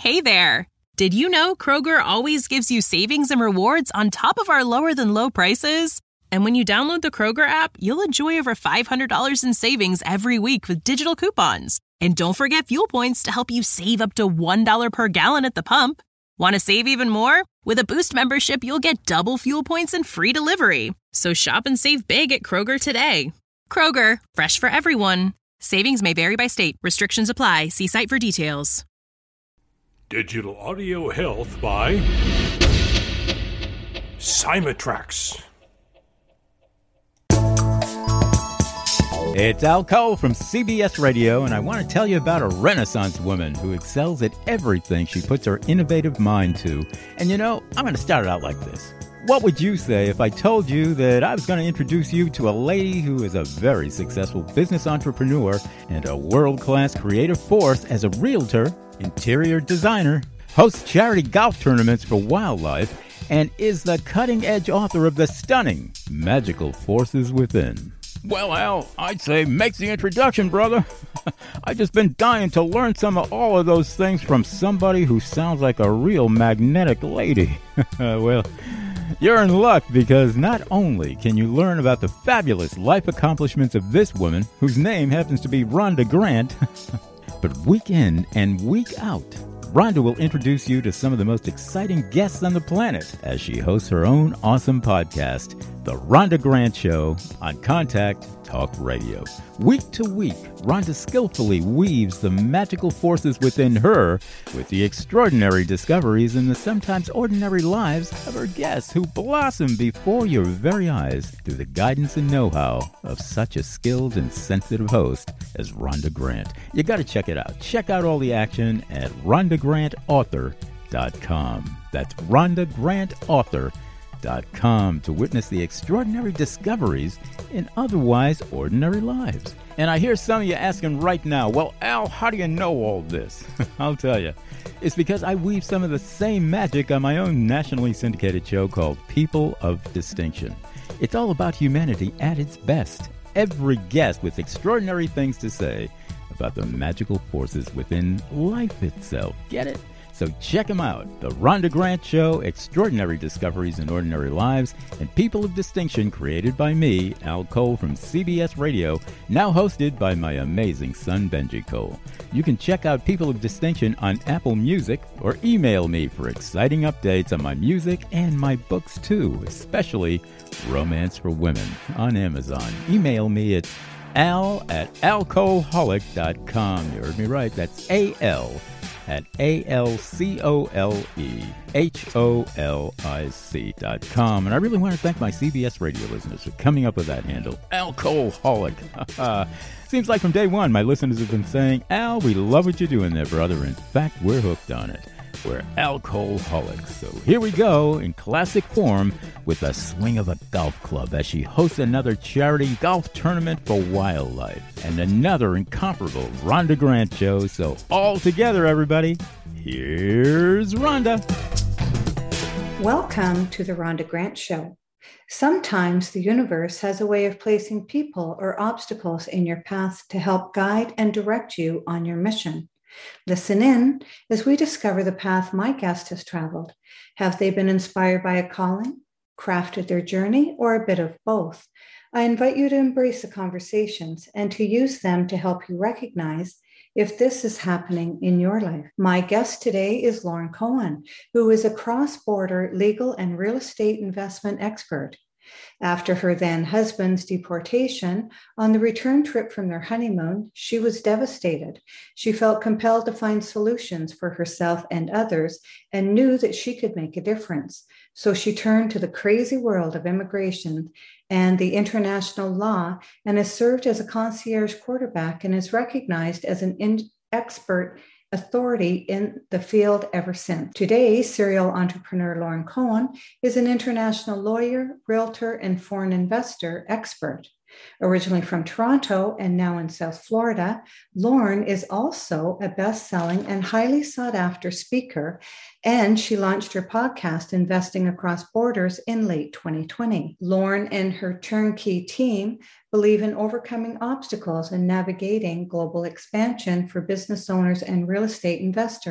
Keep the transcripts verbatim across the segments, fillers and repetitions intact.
Hey there! Did you know Kroger always gives you savings and rewards on top of our lower-than-low prices? And when you download the Kroger app, you'll enjoy over five hundred dollars in savings every week with digital coupons. And don't forget fuel points to help you save up to one dollar per gallon at the pump. Want to save even more? With a Boost membership, you'll get double fuel points and free delivery. So shop and save big at Kroger today. Kroger, fresh for everyone. Savings may vary by state. Restrictions apply. See site for details. Digital Audio Health by Symatrax. It's Al Cole from C B S Radio, and I want to tell you about a Renaissance woman who excels at everything she puts her innovative mind to. And you know, I'm going to start it out like this. What would you say if I told you that I was going to introduce you to a lady who is a very successful business entrepreneur and a world-class creative force as a realtor, interior designer, hosts charity golf tournaments for wildlife, and is the cutting-edge author of the stunning Magical Forces Within? Well, Al, I'd say make the introduction, brother. I've just been dying to learn some of all of those things from somebody who sounds like a real magnetic lady. Well, you're in luck, because not only can you learn about the fabulous life accomplishments of this woman, whose name happens to be Rhonda Grant, but week in and week out, Rhonda will introduce you to some of the most exciting guests on the planet as she hosts her own awesome podcast, The Rhonda Grant Show, on Contact Talk Radio. Week to week, Rhonda skillfully weaves the magical forces within her with the extraordinary discoveries in the sometimes ordinary lives of her guests, who blossom before your very eyes through the guidance and know-how of such a skilled and sensitive host as Rhonda Grant. You got to check it out. Check out all the action at rhonda grant author dot com. That's rhonda grant author dot com. Dot com to witness the extraordinary discoveries in otherwise ordinary lives. And I hear some of you asking right now, well, Al, how do you know all this? I'll tell you. It's because I weave some of the same magic on my own nationally syndicated show called People of Distinction. It's all about humanity at its best. Every guest with extraordinary things to say about the magical forces within life itself. Get it? So check them out. The Rhonda Grant Show, Extraordinary Discoveries in Ordinary Lives, and People of Distinction, created by me, Al Cole from C B S Radio, now hosted by my amazing son, Benji Cole. You can check out People of Distinction on Apple Music, or email me for exciting updates on my music and my books too, especially Romance for Women on Amazon. Email me at al at alcoholic dot com. You heard me right. That's A L at A L C O L E H O L I C dot com. And I really want to thank my C B S radio listeners for coming up with that handle, Alcoholic. Seems like from day one, my listeners have been saying, Al, we love what you're doing there, brother. In fact, we're hooked on it. We're alcoholics. So here we go in classic form with a swing of a golf club as she hosts another charity golf tournament for wildlife and another incomparable Rhonda Grant show. So all together, everybody, here's Rhonda. Welcome to the Rhonda Grant Show. Sometimes the universe has a way of placing people or obstacles in your path to help guide and direct you on your mission. Listen in as we discover the path my guest has traveled. Have they been inspired by a calling, crafted their journey, or a bit of both? I invite you to embrace the conversations and to use them to help you recognize if this is happening in your life. My guest today is Lauren Cohen, who is a cross-border legal and real estate investment expert. After her then husband's deportation, on the return trip from their honeymoon, she was devastated. She felt compelled to find solutions for herself and others and knew that she could make a difference. So she turned to the crazy world of immigration and the international law and has served as a concierge quarterback and is recognized as an in- expert authority in the field ever since. Today, serial entrepreneur Lauren Cohen is an international lawyer, realtor, and foreign investor expert. Originally from Toronto and now in South Florida, Lauren is also a best-selling and highly sought-after speaker, and she launched her podcast, Investing Across Borders, in late twenty twenty. Lauren and her turnkey team believe in overcoming obstacles and navigating global expansion for business owners and real estate investors.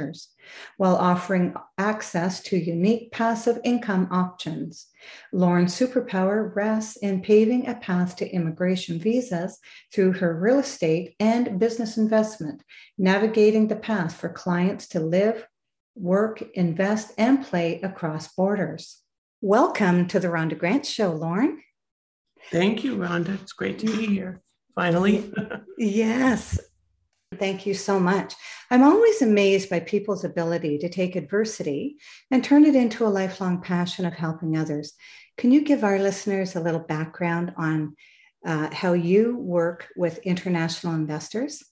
while offering access to unique passive income options. Lauren's superpower rests in paving a path to immigration visas through her real estate and business investment, navigating the path for clients to live, work, invest, and play across borders. Welcome to the Rhonda Grant Show, Lauren. Thank you, Rhonda. It's great to be here, finally. Yes. Thank you so much. I'm always amazed by people's ability to take adversity and turn it into a lifelong passion of helping others. Can you give our listeners a little background on uh, how you work with international investors?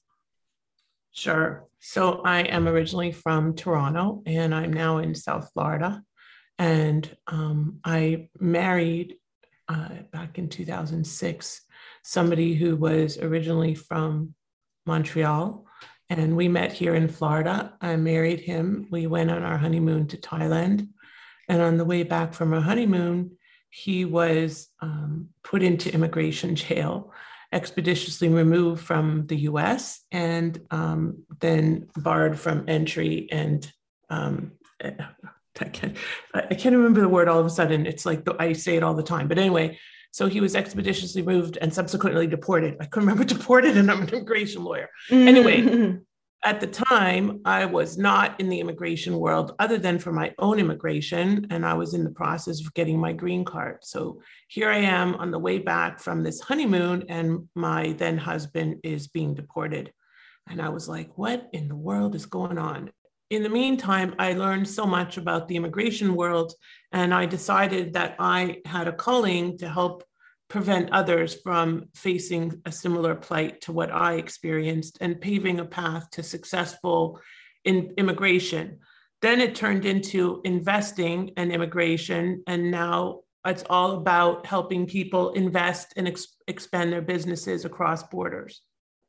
Sure. So I am originally from Toronto, and I'm now in South Florida. And um, I married uh, back in two thousand six somebody who was originally from Montreal, and we met here in Florida. I married him. We went on our honeymoon to Thailand, and on the way back from our honeymoon, he was um, put into immigration jail, expeditiously removed from the U S, and um, then barred from entry. And um, I can't, I can't remember the word all of a sudden. It's like the, I say it all the time. But anyway, so he was expeditiously moved and subsequently deported. I couldn't remember deported, and I'm an immigration lawyer. Mm-hmm. Anyway, at the time, I was not in the immigration world other than for my own immigration, and I was in the process of getting my green card. So here I am on the way back from this honeymoon, and my then husband is being deported. And I was like, what in the world is going on? In the meantime, I learned so much about the immigration world, and I decided that I had a calling to help prevent others from facing a similar plight to what I experienced and paving a path to successful in immigration. Then it turned into investing and immigration, and now it's all about helping people invest and ex- expand their businesses across borders.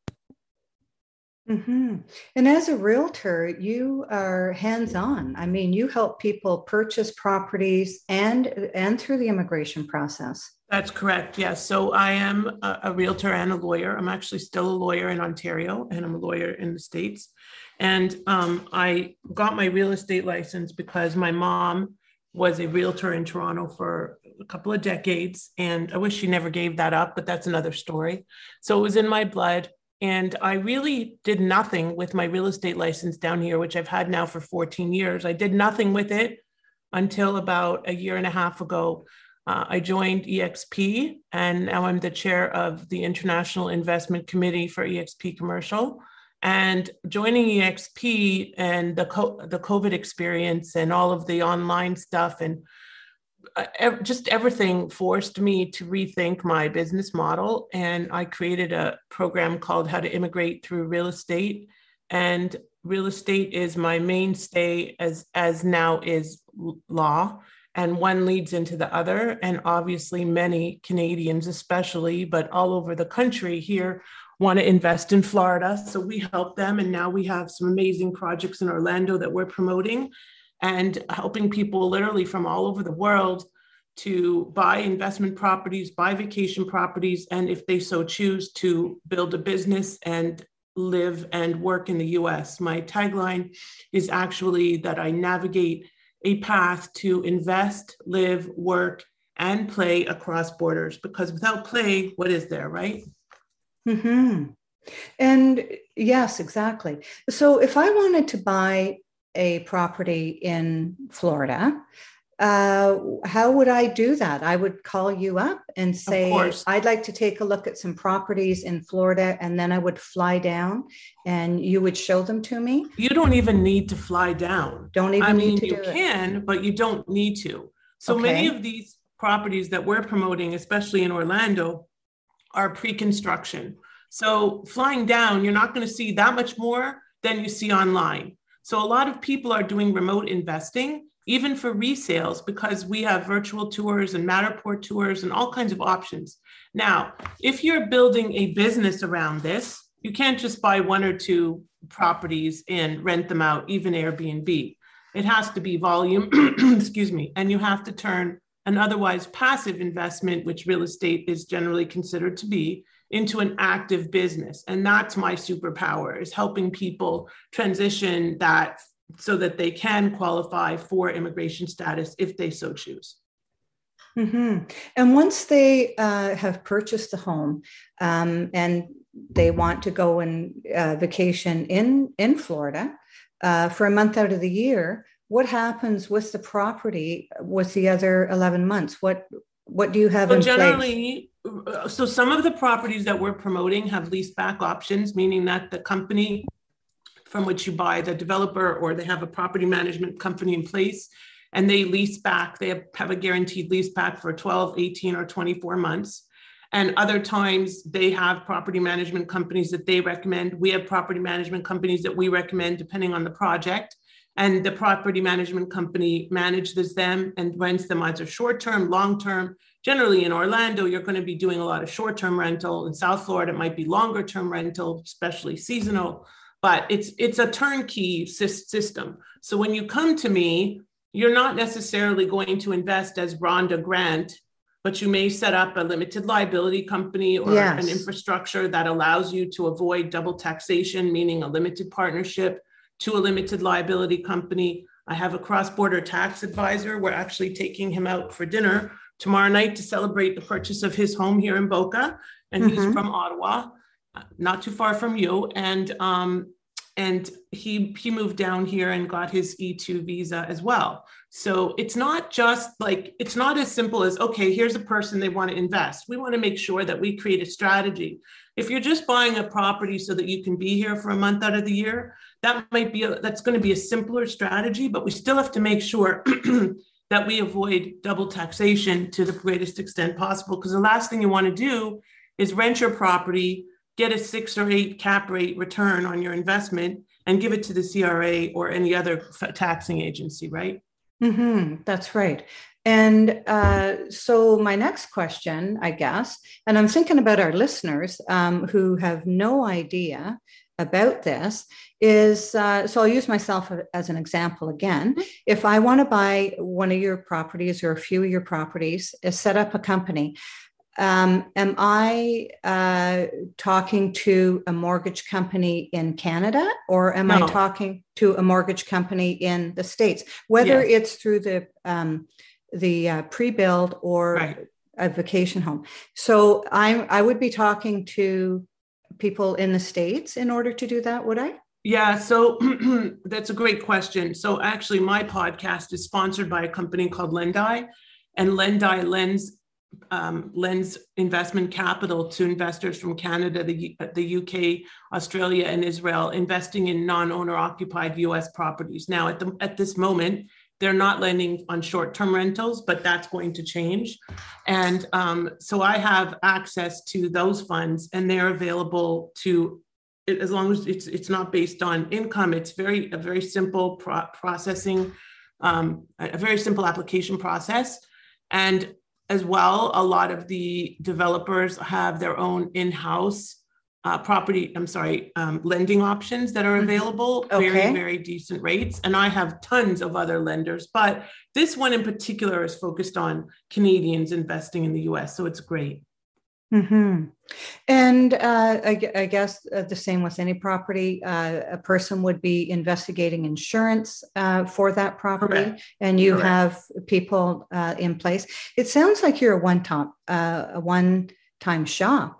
Mm-hmm. And as a realtor, you are hands-on. I mean, you help people purchase properties and and through the immigration process. That's correct. Yes. So I am a, a realtor and a lawyer. I'm actually still a lawyer in Ontario, and I'm a lawyer in the States. And um, I got my real estate license because my mom was a realtor in Toronto for a couple of decades. And I wish she never gave that up, but that's another story. So it was in my blood. And I really did nothing with my real estate license down here, which I've had now for fourteen years. I did nothing with it until about a year and a half ago. Uh, I joined E X P, and now I'm the chair of the International Investment Committee for E X P Commercial. And joining E X P and the co- the COVID experience and all of the online stuff and uh, just everything forced me to rethink my business model. And I created a program called How to Immigrate Through Real Estate. And real estate is my mainstay, as, as now is law. And one leads into the other. And obviously many Canadians especially, but all over the country here, want to invest in Florida. So we help them. And now we have some amazing projects in Orlando that we're promoting and helping people literally from all over the world to buy investment properties, buy vacation properties, and if they so choose, to build a business and live and work in the U S. My tagline is actually that I navigate a path to invest, live, work, and play across borders, because without play, what is there, right? Mm-hmm. And yes, exactly. So if I wanted to buy a property in Florida, uh, how would I do that? I would call you up and say, I'd like to take a look at some properties in Florida, and then I would fly down and you would show them to me? You don't even need to fly down. Don't even I need mean, to you do can, it. But you don't need to. So Okay. many of these properties that we're promoting, especially in Orlando, are pre-construction. So flying down, you're not going to see that much more than you see online. So a lot of people are doing remote investing, even for resales, because we have virtual tours and Matterport tours and all kinds of options. Now, if you're building a business around this, you can't just buy one or two properties and rent them out, even Airbnb. It has to be volume, excuse me, and you have to turn an otherwise passive investment, which real estate is generally considered to be, into an active business. And that's my superpower, is helping people transition that so that they can qualify for immigration status if they so choose. Mm-hmm. And once they uh, have purchased the home um, and they want to go and uh, vacation in, in Florida uh, for a month out of the year, what happens with the property with the other eleven months? What what do you have so in generally, place? So some of the properties that we're promoting have lease back options, meaning that the company from which you buy, the developer, or they have a property management company in place, and they lease back, they have, have a guaranteed lease back for twelve, eighteen, or twenty-four months. And other times they have property management companies that they recommend. We have property management companies that we recommend depending on the project. And the property management company manages them and rents them either short-term, long-term. Generally in Orlando, you're going to be doing a lot of short-term rental. In South Florida, it might be longer-term rental, especially seasonal. But it's it's a turnkey system. So when you come to me, you're not necessarily going to invest as Rhonda Grant, but you may set up a limited liability company or yes. an infrastructure that allows you to avoid double taxation, meaning a limited partnership to a limited liability company. I have a cross-border tax advisor. We're actually taking him out for dinner tomorrow night to celebrate the purchase of his home here in Boca. And mm-hmm. he's from Ottawa, not too far from you. And um, and he he moved down here and got his E two visa as well. So it's not just like, it's not as simple as, okay, here's a person they want to invest. We want to make sure that we create a strategy. If you're just buying a property so that you can be here for a month out of the year, that might be, a, that's going to be a simpler strategy, but we still have to make sure that we avoid double taxation to the greatest extent possible. Because the last thing you want to do is rent your property, get a six or eight cap rate return on your investment, and give it to the C R A or any other taxing agency, right? Mm-hmm. That's right. And uh, so my next question, I guess, and I'm thinking about our listeners um, who have no idea about this, is, uh, so I'll use myself as an example again. If I want to buy one of your properties or a few of your properties, uh, set up a company, Um, am I uh, talking to a mortgage company in Canada, or am no. I talking to a mortgage company in the States? Whether yes. it's through the um, the uh, pre-build or right. a vacation home. So I I would be talking to people in the States in order to do that, would I? Yeah, so that's a great question. So actually, my podcast is sponsored by a company called Lendai, and Lendai lends Um, lends investment capital to investors from Canada, the, the U K, Australia, and Israel, investing in non-owner occupied U S properties. Now, at the at this moment, they're not lending on short-term rentals, but that's going to change. And um, so I have access to those funds, and they're available to, as long as it's it's not based on income. It's very a very simple pro- processing, um, a very simple application process, and as well, a lot of the developers have their own in-house uh, property, I'm sorry, um, lending options that are available, okay. very, very decent rates. And I have tons of other lenders, but this one in particular is focused on Canadians investing in the U S, so it's great. Mm-hmm. And uh, I, I guess uh, the same with any property, uh, a person would be investigating insurance uh, for that property. Correct. And you Correct. Have people uh, in place. It sounds like you're a one-time, uh, a one-time shop.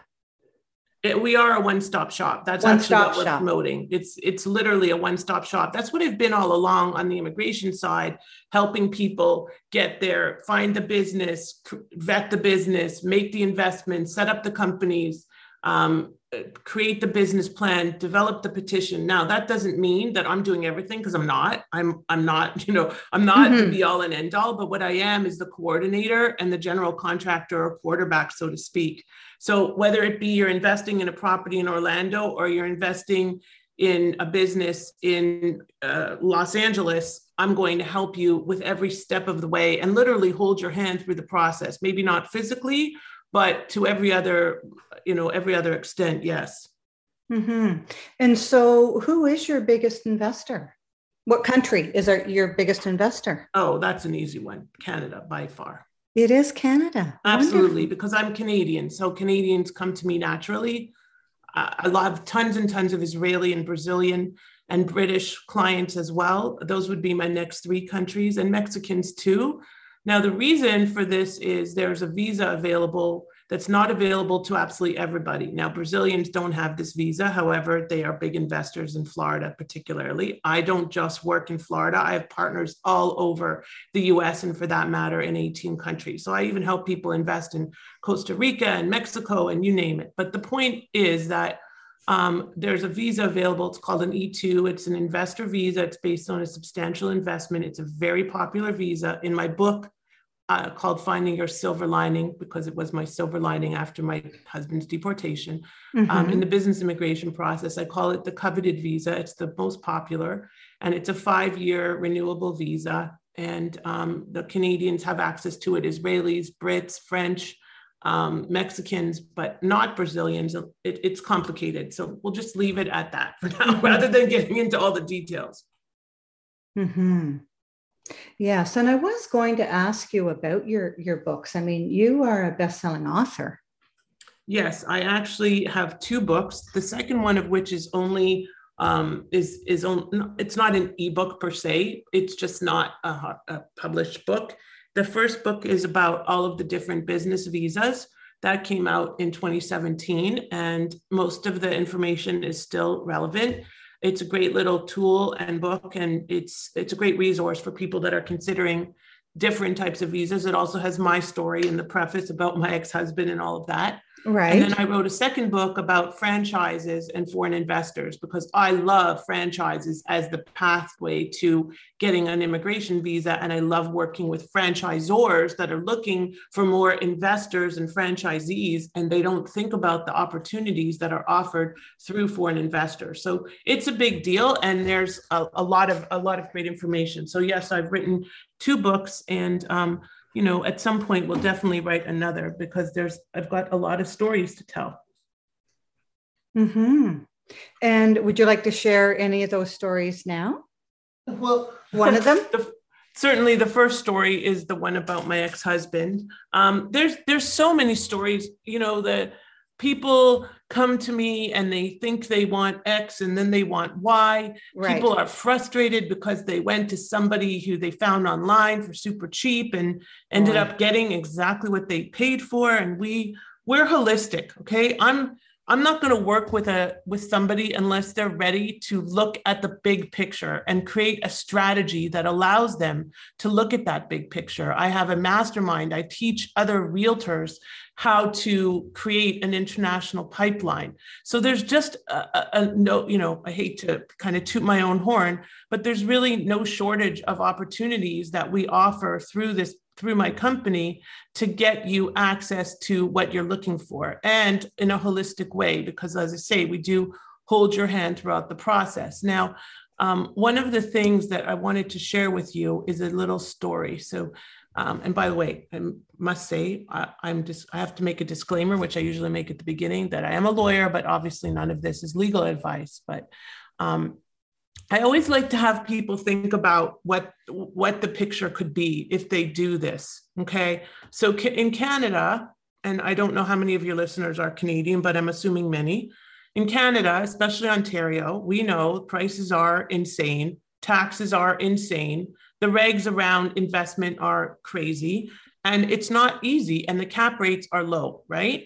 It, we are a one-stop shop. That's one actually what we're shop. promoting. It's it's literally a one-stop shop. That's what I've been all along on the immigration side, helping people get there, find the business, vet the business, make the investment, set up the companies, um, create the business plan, develop the petition. Now, that doesn't mean that I'm doing everything, because I'm not. I'm I'm not, you know, I'm not mm-hmm. the be all and end all, but what I am is the coordinator and the general contractor or quarterback, so to speak. So whether it be you're investing in a property in Orlando or you're investing in a business in uh, Los Angeles, I'm going to help you with every step of the way and literally hold your hand through the process. Maybe not physically, but to every other, you know, every other extent, yes. Mm-hmm. And so who is your biggest investor? What country is our, your biggest investor? Oh, that's an easy one. Canada, by far. It is Canada. Absolutely, Wonderful. Because I'm Canadian. So Canadians come to me naturally. Uh, I love tons and tons of Israeli and Brazilian and British clients as well. Those would be my next three countries, and Mexicans too. Now, the reason for this is there's a visa available that's not available to absolutely everybody. Now, Brazilians don't have this visa. However, they are big investors in Florida, particularly. I don't just work in Florida. I have partners all over the U S and, for that matter, in eighteen countries. So I even help people invest in Costa Rica and Mexico and you name it. But the point is that um, there's a visa available. It's called an E two. It's an investor visa. It's based on a substantial investment. It's a very popular visa. In my book, Uh, called Finding Your Silver Lining, because it was my silver lining after my husband's deportation. Mm-hmm. Um, in the business immigration process, I call it the coveted visa. It's the most popular, and it's a five-year renewable visa. And um, the Canadians have access to it, Israelis, Brits, French, um, Mexicans, but not Brazilians. It, it's complicated. So we'll just leave it at that for now, rather than getting into all the details. Mm-hmm. Yes, and I was going to ask you about your, your books. I mean, you are a best-selling author. Yes, I actually have two books. The second one of which is only um, is is on. It's not an ebook per se. It's just not a, a published book. The first book is about all of the different business visas that came out in twenty seventeen, and most of the information is still relevant. It's a great little tool and book, and it's it's a great resource for people that are considering different types of visas. It also has my story in the preface about my ex-husband and all of that. Right. And then I wrote a second book about franchises and foreign investors, because I love franchises as the pathway to getting an immigration visa. And I love working with franchisors that are looking for more investors and franchisees, and they don't think about the opportunities that are offered through foreign investors. So it's a big deal, and there's a, a lot of a lot of great information. So yes, I've written two books, and um, you know, at some point we'll definitely write another, because there's, I've got a lot of stories to tell. Mm-hmm. And would you like to share any of those stories now? Well, one of them? the, certainly the first story is the one about my ex-husband. Um, there's, there's so many stories, you know, that people come to me and they think they want X and then they want Y. Right. People are frustrated because they went to somebody who they found online for super cheap and ended right. up getting exactly what they paid for. And we, we're holistic. Okay. I'm, I'm not going to work with a, with somebody unless they're ready to look at the big picture and create a strategy that allows them to look at that big picture. I have a mastermind. I teach other realtors how to create an international pipeline. So there's just a, a, a no, you know, I hate to kind of toot my own horn, but there's really no shortage of opportunities that we offer through this, through my company, to get you access to what you're looking for, and in a holistic way, because as I say, we do hold your hand throughout the process. Now, um, one of the things that I wanted to share with you is a little story. So, um, and by the way, I must say, I, I'm just, I have to make a disclaimer, which I usually make at the beginning, that I am a lawyer, but obviously none of this is legal advice. But um, I always like to have people think about what, what the picture could be if they do this, okay? So in Canada, and I don't know how many of your listeners are Canadian, but I'm assuming many. In Canada, especially Ontario, we know prices are insane, taxes are insane, the regs around investment are crazy, and it's not easy, and the cap rates are low, right?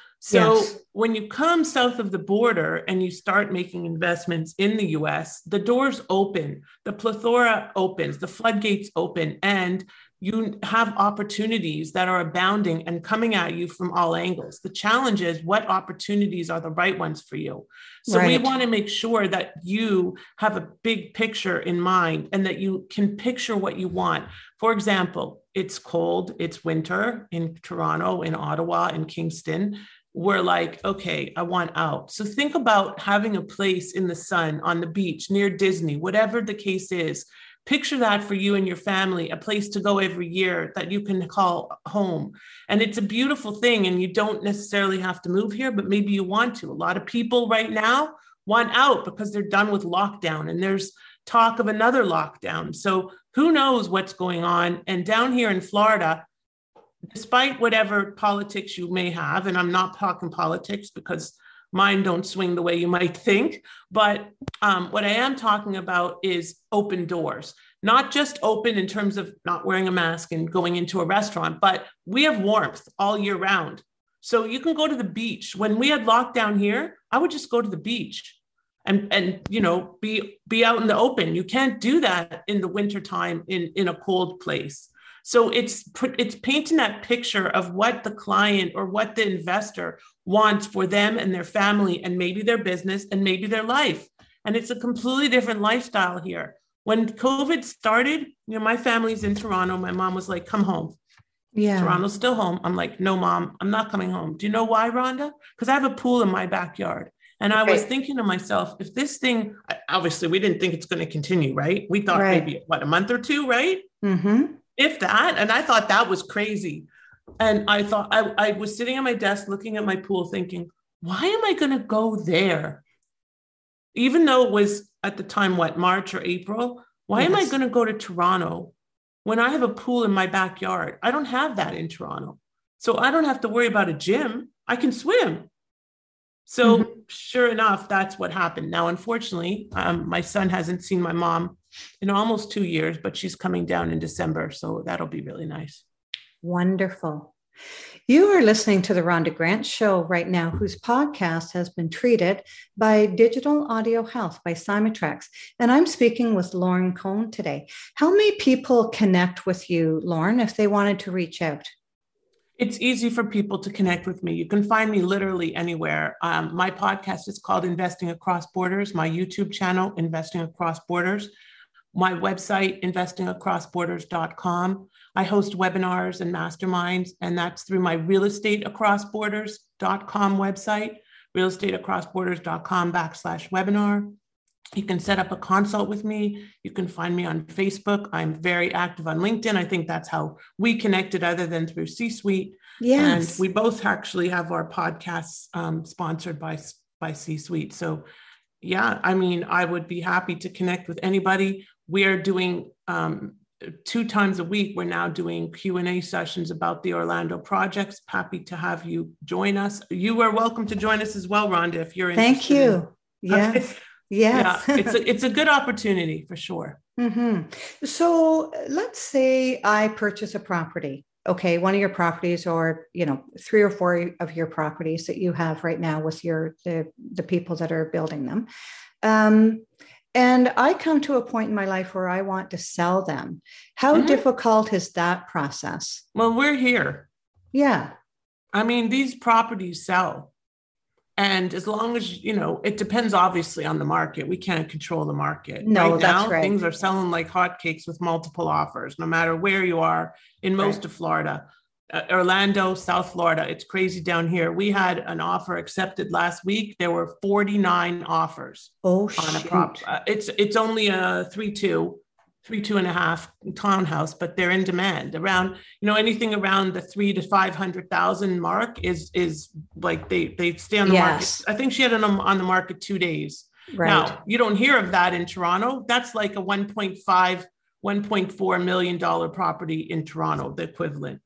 So yes. When you come south of the border and you start making investments in the U S, the doors open, the plethora opens, the floodgates open, and you have opportunities that are abounding and coming at you from all angles. The challenge is, what opportunities are the right ones for you? So right. we want to make sure that you have a big picture in mind and that you can picture what you want. For example, it's cold, it's winter in Toronto, in Ottawa, in Kingston. We're like, okay, I want out. So think about having a place in the sun, on the beach, near Disney, whatever the case is. Picture that for you and your family, a place to go every year that you can call home. And it's a beautiful thing. And you don't necessarily have to move here, but maybe you want to. A lot of people right now want out because they're done with lockdown, and there's talk of another lockdown. So who knows what's going on? And down here in Florida, despite whatever politics you may have, and I'm not talking politics because mine don't swing the way you might think. But um, what I am talking about is open doors, not just open in terms of not wearing a mask and going into a restaurant, but we have warmth all year round. So you can go to the beach. When we had lockdown here, I would just go to the beach and, and you know, be, be out in the open. You can't do that in the wintertime in, in a cold place. So it's it's painting that picture of what the client or what the investor wants for them and their family and maybe their business and maybe their life. And it's a completely different lifestyle here. When COVID started, you know, my family's in Toronto. My mom was like, come home. Yeah. Toronto's still home. I'm like, no, Mom, I'm not coming home. Do you know why, Rhonda? Because I have a pool in my backyard. And I was thinking to myself, if this thing, obviously we didn't think it's going to continue, right? We thought right. maybe, what, a month or two, right? Mm-hmm. If that, and I thought that was crazy. And I thought, I, I was sitting at my desk looking at my pool thinking, why am I going to go there? Even though it was at the time, what, March or April, why yes. am I going to go to Toronto when I have a pool in my backyard? I don't have that in Toronto. So I don't have to worry about a gym. I can swim. So mm-hmm. sure enough, that's what happened. Now, unfortunately, um, my son hasn't seen my mom in almost two years, but she's coming down in December. So that'll be really nice. Wonderful. You are listening to the Rhonda Grant Show right now, whose podcast has been treated by Digital Audio Health by Symetrax. And I'm speaking with Lauren Cohn today. How may people connect with you, Lauren, if they wanted to reach out? It's easy for people to connect with me. You can find me literally anywhere. Um, my podcast is called Investing Across Borders. My YouTube channel, Investing Across Borders. My website, investing across borders dot com. I host webinars and masterminds, and that's through my real estate across borders dot com website, real estate across borders dot com backslash webinar. You can set up a consult with me. You can find me on Facebook. I'm very active on LinkedIn. I think that's how we connected, other than through C-Suite. Yes. And we both actually have our podcasts um, sponsored by, by C-Suite. So yeah, I mean, I would be happy to connect with anybody. We are doing um, two times a week. We're now doing Q and A sessions about the Orlando projects. Happy to have you join us. You are welcome to join us as well, Rhonda, if you're interested. Thank you. In- yes. Okay. Yes. Yeah, it's a, it's a good opportunity for sure. Mm-hmm. So let's say I purchase a property. Okay, one of your properties, or you know, three or four of your properties that you have right now with your the, the people that are building them. Um, and I come to a point in my life where I want to sell them. How mm-hmm. difficult is that process? Well, we're here. Yeah. I mean, these properties sell. And as long as, you know, it depends obviously on the market. We can't control the market. No, right that's now, right. Things are selling like hotcakes with multiple offers, no matter where you are in most right. of Florida. Uh, Orlando, South Florida, it's crazy down here. We had an offer accepted last week. There were forty-nine offers oh, on shoot. a prop. Uh, it's it's only a three two, three two and a half townhouse, but they're in demand. Around, you know, anything around the three to five hundred thousand mark is is like they they stay on the yes. market. I think she had it on, on the market two days. Right. Now you don't hear of that in Toronto. That's like a one point five, one point four million dollar property in Toronto, the equivalent.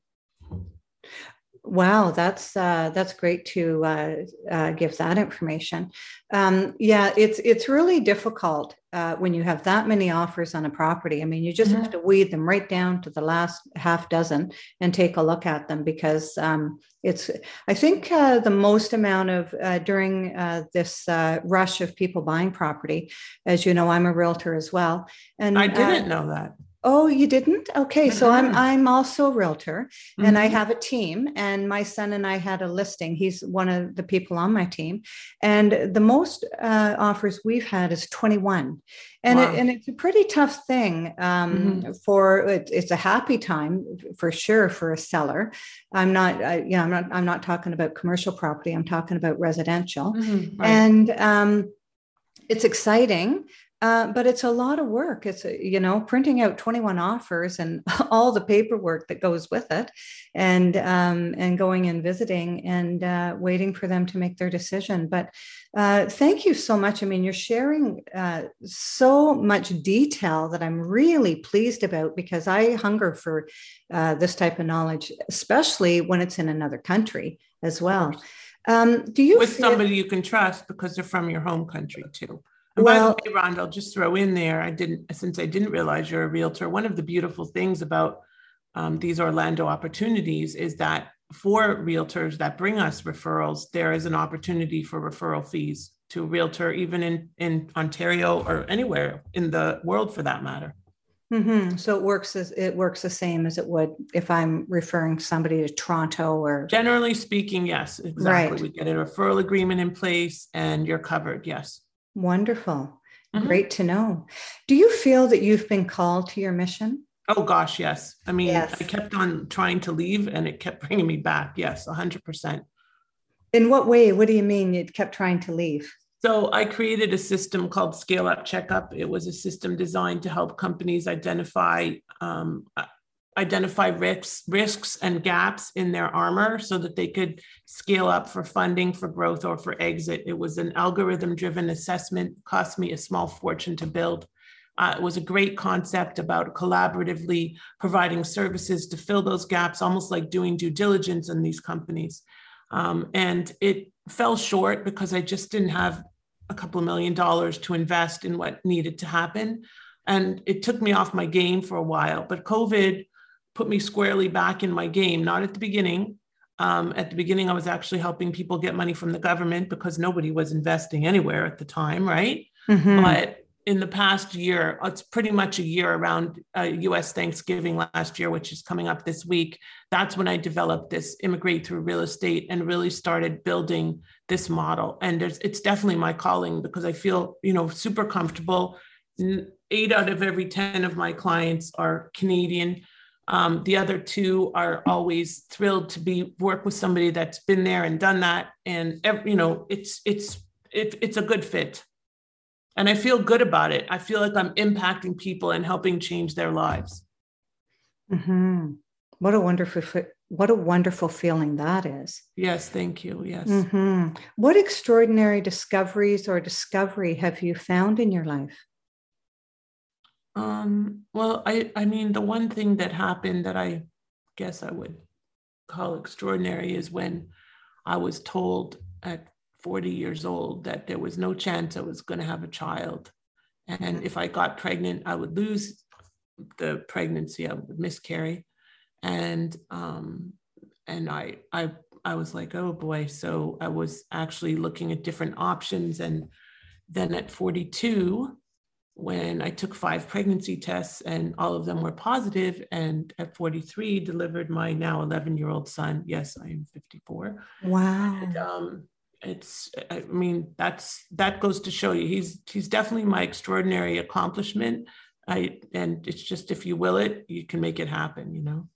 Wow, that's uh, that's great to uh, uh, give that information. Um, yeah, it's it's really difficult uh, when you have that many offers on a property. I mean, you just mm-hmm. have to weed them right down to the last half dozen and take a look at them, because um, it's. I think uh, the most amount of uh, during uh, this uh, rush of people buying property, as you know, I'm a realtor as well, and I didn't uh, know that. Oh, you didn't? Okay. Mm-hmm. So I'm I'm also a realtor, mm-hmm. and I have a team, and my son and I had a listing. He's one of the people on my team. And the most uh, offers we've had is twenty-one. And, wow. it, and it's a pretty tough thing um, mm-hmm. for, it, it's a happy time for sure for a seller. I'm not, uh, you know, I'm not, I'm not talking about commercial property. I'm talking about residential. Mm-hmm. Right. And um, it's exciting. Uh, but it's a lot of work. It's, you know, printing out twenty-one offers and all the paperwork that goes with it, and um, and going and visiting and uh, waiting for them to make their decision. But uh, thank you so much. I mean, you're sharing uh, so much detail that I'm really pleased about, because I hunger for uh, this type of knowledge, especially when it's in another country as well. Um, do you with feel- somebody you can trust because they're from your home country too. And well, by the way, Rhonda, I'll just throw in there, I didn't, since I didn't realize you're a realtor, one of the beautiful things about um, these Orlando opportunities is that for realtors that bring us referrals, there is an opportunity for referral fees to a realtor, even in, in Ontario or anywhere in the world for that matter. Mm-hmm. So it works as it works the same as it would if I'm referring somebody to Toronto or. Generally speaking, yes, exactly. Right. We get a referral agreement in place and you're covered. Yes. Wonderful. Mm-hmm. Great to know. Do you feel that you've been called to your mission? Oh gosh, yes. I mean, yes. I kept on trying to leave and it kept bringing me back. Yes, one hundred percent. In what way? What do you mean it kept trying to leave? So I created a system called Scale Up Checkup. It was a system designed to help companies identify um, identify risks, risks and gaps in their armor so that they could scale up for funding, for growth, or for exit. It was an algorithm-driven assessment, cost me a small fortune to build. Uh, it was a great concept about collaboratively providing services to fill those gaps, almost like doing due diligence in these companies. Um, and it fell short because I just didn't have a couple of million dollars to invest in what needed to happen. And it took me off my game for a while, but COVID put me squarely back in my game, not at the beginning. Um, at the beginning, I was actually helping people get money from the government because nobody was investing anywhere at the time, right? Mm-hmm. But in the past year, it's pretty much a year around uh, U S Thanksgiving last year, which is coming up this week. That's when I developed this Immigrate Through Real Estate and really started building this model. And there's, it's definitely my calling because I feel, you know, super comfortable. Eight out of every ten of my clients are Canadian. Um, the other two are always thrilled to be work with somebody that's been there and done that. And, you know, it's, it's, it, it's a good fit. And I feel good about it. I feel like I'm impacting people and helping change their lives. Mm-hmm. What a wonderful, what a wonderful feeling that is. Yes, thank you. Yes. Mm-hmm. What extraordinary discoveries or discovery have you found in your life? Um, well, I, I mean, the one thing that happened that I guess I would call extraordinary is when I was told at forty years old that there was no chance I was going to have a child. And if I got pregnant, I would lose the pregnancy, I would miscarry. And, um, and I, I, I was like, oh boy. So I was actually looking at different options. And then at forty-two, when I took five pregnancy tests and all of them were positive, and at forty-three delivered my now eleven year old son. Yes, I am fifty-four. Wow. And, um, it's, I mean, that's, that goes to show you, he's, he's definitely my extraordinary accomplishment. I, and it's just, if you will it, you can make it happen, you know?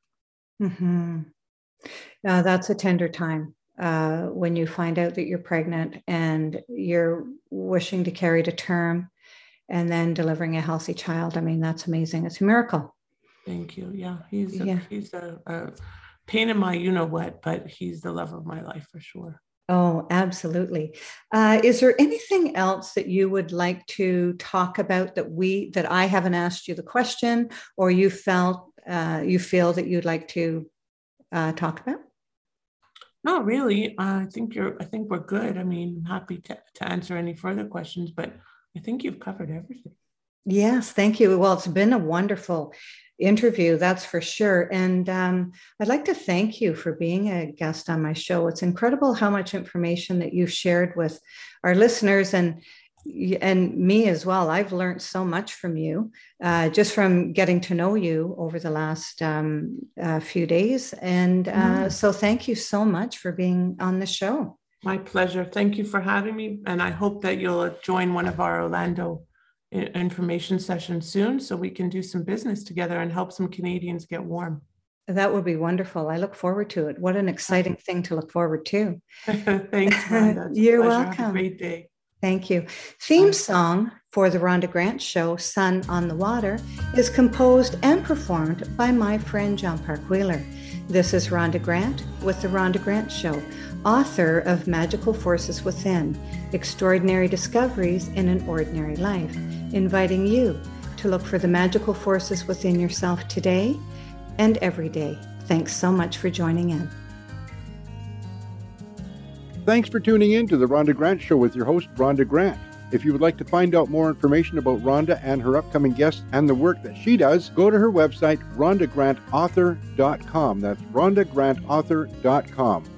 Mm-hmm. Uh, that's a tender time uh, when you find out that you're pregnant and you're wishing to carry to term and then delivering a healthy child. I mean, that's amazing. It's a miracle. Thank you. Yeah. He's a, yeah. he's a, a pain in my, you know what, but he's the love of my life for sure. Oh, absolutely. Uh, is there anything else that you would like to talk about that we, that I haven't asked you the question, or you felt, uh, you feel that you'd like to uh, talk about? Not really. Uh, I think you're, I think we're good. I mean, I'm happy to, to answer any further questions, but I think you've covered everything. Yes, thank you. Well, it's been a wonderful interview, that's for sure. And um, I'd like to thank you for being a guest on my show. It's incredible how much information that you've shared with our listeners and and me as well. I've learned so much from you, uh, just from getting to know you over the last um, uh, few days. And uh, mm. so thank you so much for being on the show. My pleasure. Thank you for having me. And I hope that you'll join one of our Orlando information sessions soon so we can do some business together and help some Canadians get warm. That would be wonderful. I look forward to it. What an exciting thing to look forward to. Thanks, Rhonda. You're welcome. Have a great day. Thank you. Theme song for the Rhonda Grant Show, Sun on the Water, is composed and performed by my friend John Park Wheeler. This is Rhonda Grant with the Rhonda Grant Show, author of Magical Forces Within, Extraordinary Discoveries in an Ordinary Life, inviting you to look for the magical forces within yourself today and every day. Thanks so much for joining in. thanks for tuning in to the Rhonda Grant Show with your host, Rhonda Grant. If you would like to find out more information about Rhonda and her upcoming guests and the work that she does, go to her website, rhonda grant author dot com. That's rhonda grant author dot com.